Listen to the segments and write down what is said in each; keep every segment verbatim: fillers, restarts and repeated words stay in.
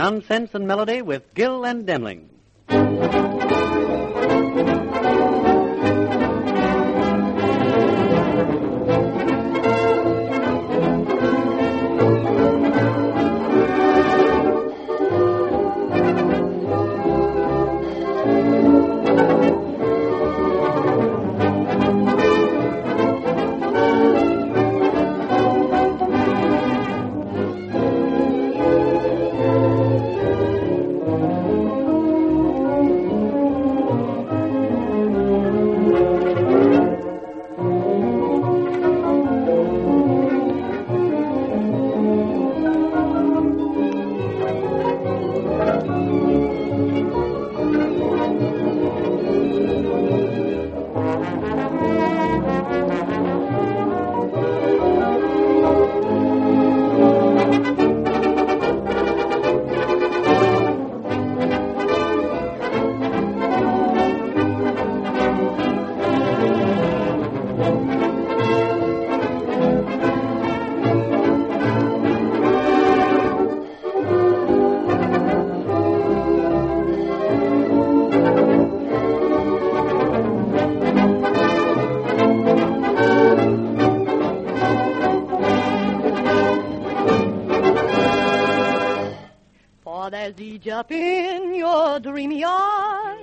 Nonsense and Melody with Gill and Demling. There's Egypt in your dreamy eyes.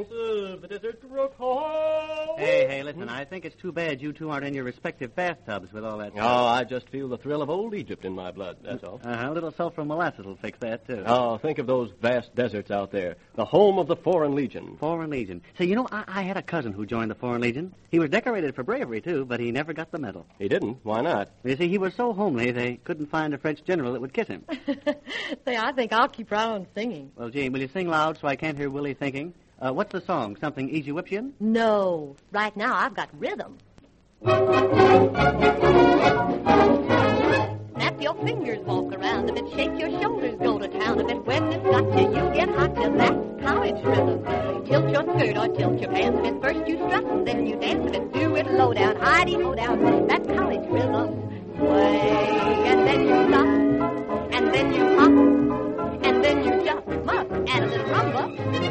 Hey, hey, listen, I think it's too bad you two aren't in your respective bathtubs with all that. Oh, I just feel the thrill of old Egypt in my blood, that's all. Uh-huh, a little sulfur molasses will fix that, too. Oh, think of those vast deserts out there, the home of the Foreign Legion. Foreign Legion. Say, you know, I, I had a cousin who joined the Foreign Legion. He was decorated for bravery, too, but he never got the medal. He didn't? Why not? You see, he was so homely, they couldn't find a French general that would kiss him. Say, I think I'll keep right on singing. Well, Gene, will you sing loud so I can't hear Willie thinking? Uh, what's the song? Something Egyptian? No. Right now, I've got rhythm. Snap your fingers, walk around a bit, shake your shoulders, go to town a bit. When it's got you, you get hot, till that's college rhythm. Tilt your skirt or tilt your pants a bit. First you strut, and then you dance a bit. Do it low down, hidey-ho down. That's college rhythm. Sway, and then you stop, and then you hop, and then you just must add a little rumba.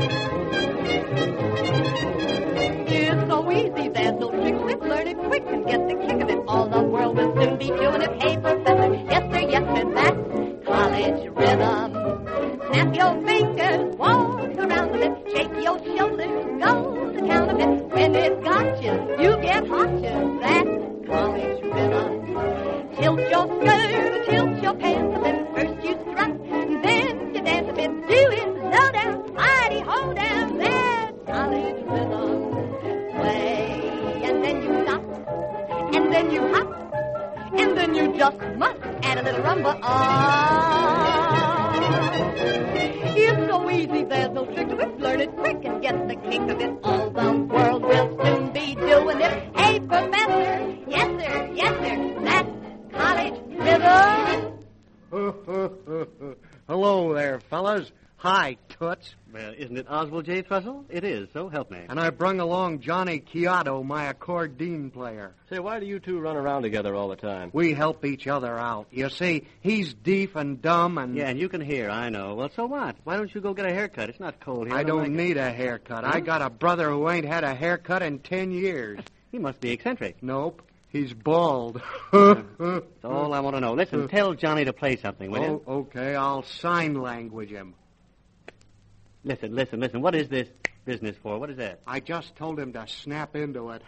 It's so easy, there's no tricks to it. Learn it quick and get the kick of it. All the world will soon be doing it. Hey, professor, yes sir, yes sir, that's college rhythm. Snap your fingers, walk around a bit, shake your shoulders, go to town a bit. When it's got you, you get hot, you. That's college rhythm. Tilt your skirt, tilt your pants a bit. First you strut, then you dance a bit. Do it low down, hidey-ho down. That's college rhythm. Sway, and then you stop, and then you hop, and then you just must add a little rumba. Ah, it's so easy, there's no trick to it. Learn it quick and get the kick of it. All the world will soon be doing it. Hey, professor, yes sir, yes sir, that's college rhythm. Hello there, fellas. Hi, Toots. Well, isn't it Oswald J. Trussell? It is, so help me. And I brung along Johnny Chiodo, my accordion player. Say, why do you two run around together all the time? We help each other out. You see, he's deaf and dumb and... Yeah, and you can hear, I know. Well, so what? Why don't you go get a haircut? It's not cold here. I don't like need it. a haircut. Huh? I got a brother who ain't had a haircut in ten years. He must be eccentric. Nope. He's bald. That's all I want to know. Listen, tell Johnny to play something, will you? Oh, okay, I'll sign language him. Listen, listen, listen. What is this business for? What is that? I just told him to snap into it.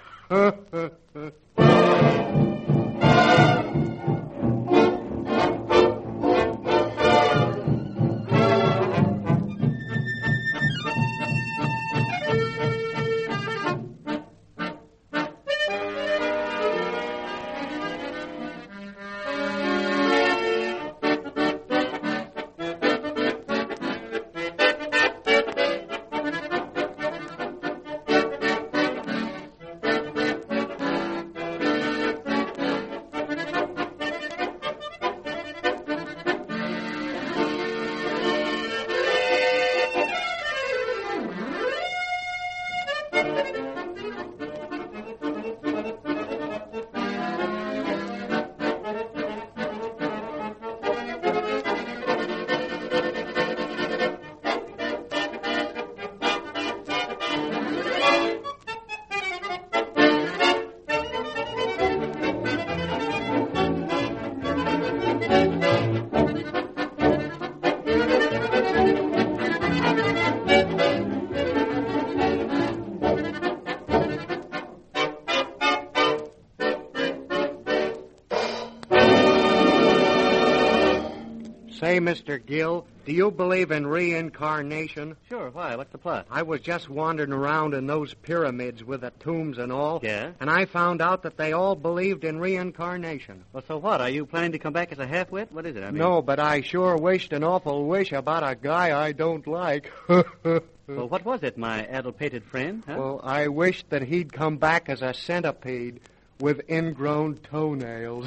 Say, Mister Gill, do you believe in reincarnation? Sure, why? What's the plot? I was just wandering around in those pyramids with the tombs and all. Yeah? And I found out that they all believed in reincarnation. Well, so what? Are you planning to come back as a half-wit? What is it? I mean... No, but I sure wished an awful wish about a guy I don't like. Well, what was it, my addle-pated friend? Huh? Well, I wished that he'd come back as a centipede with ingrown toenails.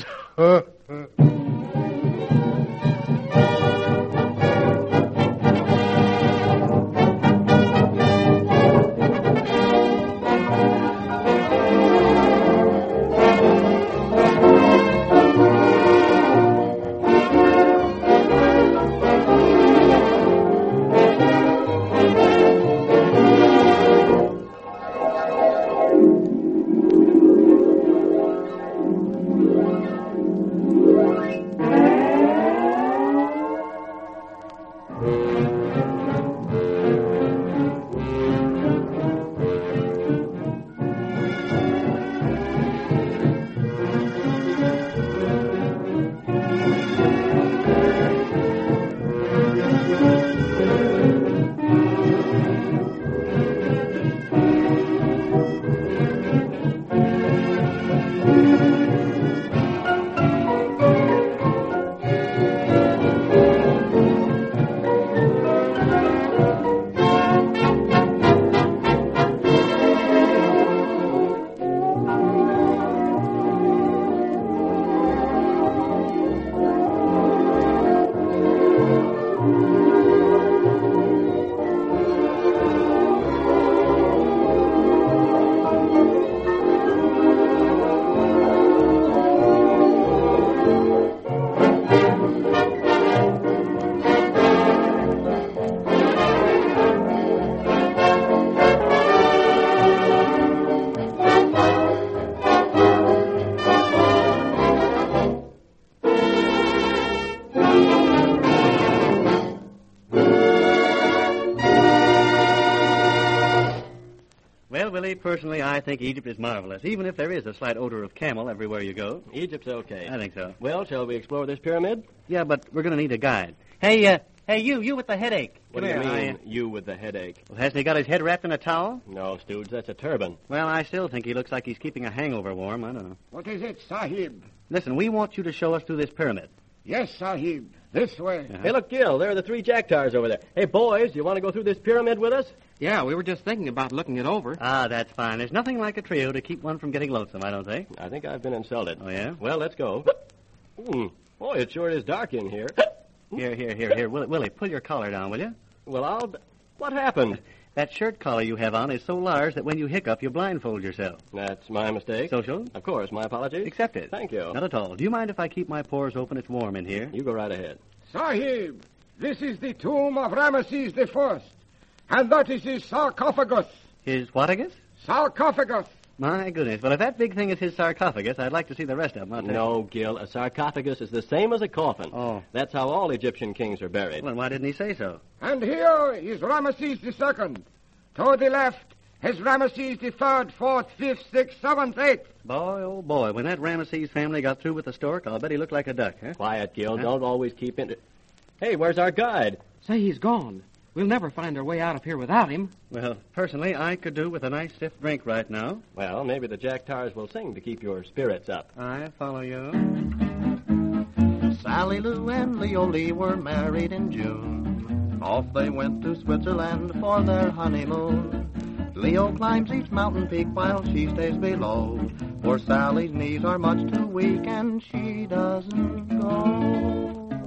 Personally, I think Egypt is marvelous, even if there is a slight odor of camel everywhere you go. Egypt's okay. I think so. Well, shall we explore this pyramid? Yeah, but we're going to need a guide. Hey, uh, hey, you, you with the headache. What Come do you here, mean, I- you with the headache? Well, hasn't he got his head wrapped in a towel? No, Stooge, that's a turban. Well, I still think he looks like he's keeping a hangover warm. I don't know. What is it, Sahib? Listen, we want you to show us through this pyramid. Yes, Sahib. This way. Uh-huh. Hey, look, Gil, there are the three jack tars over there. Hey, boys, you want to go through this pyramid with us? Yeah, we were just thinking about looking it over. Ah, that's fine. There's nothing like a trio to keep one from getting lonesome, I don't think. I think I've been insulted. Oh, yeah? Well, let's go. Hmm. Boy, it sure is dark in here. Here, here, here, here. Willie, Willie, pull your collar down, will you? Well, I'll... What happened? That shirt collar you have on is so large that when you hiccup, you blindfold yourself. That's my mistake. Social? Of course, my apologies. Accept it. Thank you. Not at all. Do you mind if I keep my pores open? It's warm in here. You go right ahead. Sahib, this is the tomb of Ramesses the First. And that is his sarcophagus. His whatagus? Sarcophagus. My goodness. Well, if that big thing is his sarcophagus, I'd like to see the rest of them. I'll tell you. No, Gil, a sarcophagus is the same as a coffin. Oh. That's how all Egyptian kings are buried. Well, why didn't he say so? And here is Ramesses the Second. Toward the left is Ramesses the Third, Fourth, Fifth, Sixth, Seventh, Eighth. Boy, oh boy, when that Ramesses family got through with the stork, I'll bet he looked like a duck, huh? Quiet, Gil. Huh? Don't always keep in... Hey, where's our guide? Say, he's gone. We'll never find our way out of here without him. Well, personally, I could do with a nice stiff drink right now. Well, maybe the jack tars will sing to keep your spirits up. I follow you. Sally Lou and Leo Lee were married in June. Off they went to Switzerland for their honeymoon. Leo climbs each mountain peak while she stays below. For Sally's knees are much too weak and she doesn't go.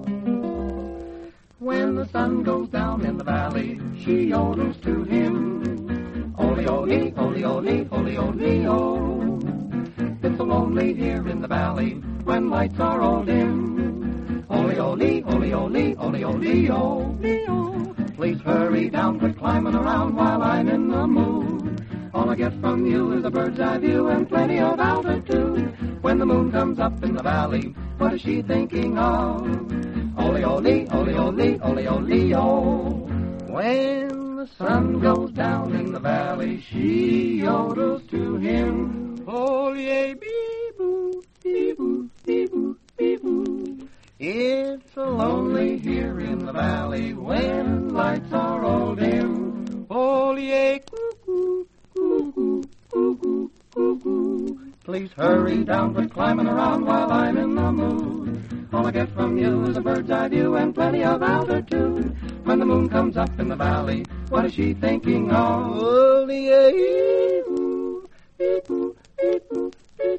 When the sun goes down in the valley, she yodels to him. Ole, ole, ole, ole, ole, ole, ole. It's so lonely here in the valley when lights are all dim. Ole, ole, ole, ole, ole, ole, ole. Please hurry down, quit climbing around while I'm in the mood. All I get from you is a bird's eye view and plenty of altitude. When the moon comes up in the valley, what is she thinking of? Ole, ole, ole, ole, ole, ole, ole. When the sun goes down in the valley, she yodels to him. Ole, bee-boo, bee-boo, bee-boo, bee-boo. It's so lonely here Please hurry down, quit climbing around while I'm in the mood. All I get from you is a bird's eye view and plenty of altitude. When the moon comes up in the valley, what is she thinking of? Oh, the ee-oo, ee-oo, ee-oo,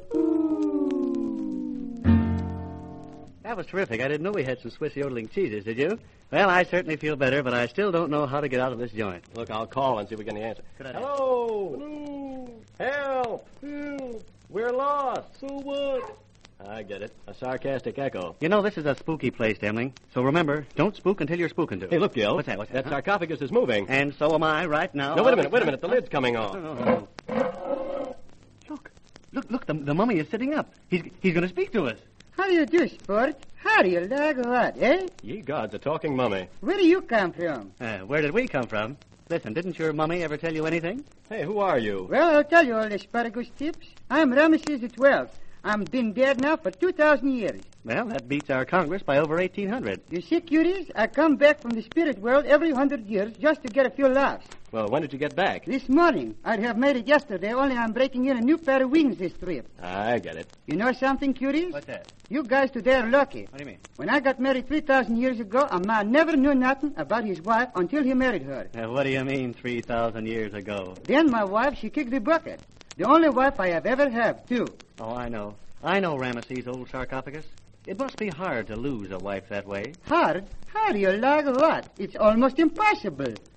ee-oo. That was terrific. I didn't know we had some Swiss yodeling cheeses, did you? Well, I certainly feel better, but I still don't know how to get out of this joint. Look, I'll call and see if we get any answer. Good idea. Hello! Help! Help! We're lost. So what? I get it. A sarcastic echo. You know, this is a spooky place, Demling. So remember, don't spook until you're spoken to. Hey, look, Gil. What's that? What's That that? huh? sarcophagus is moving. And so am I right now. No, wait a minute, wait a minute. The lid's coming off. No, no, no. Look, look, look, the, the mummy is sitting up. He's he's going to speak to us. How do you do, sport? How do you like what, eh? Ye gods, a talking mummy. Where do you come from? Uh, where did we come from? Listen, didn't your mummy ever tell you anything? Hey, who are you? Well, I'll tell you all the asparagus tips. I'm Ramesses the twelfth. I'm been dead now for two thousand years. Well, that beats our Congress by over eighteen hundred. You see, cuties, I come back from the spirit world every hundred years just to get a few laughs. Well, when did you get back? This morning, I'd have made it yesterday, only I'm breaking in a new pair of wings this trip. I get it. You know something, cuties? What's that? You guys today are lucky. What do you mean? When I got married three thousand years ago, a man never knew nothing about his wife until he married her. Uh, what do you mean, three thousand years ago? Then my wife, she kicked the bucket. The only wife I have ever had, too. Oh, I know. I know Ramesses' old sarcophagus. It must be hard to lose a wife that way. Hard? How do you like what? It's almost impossible.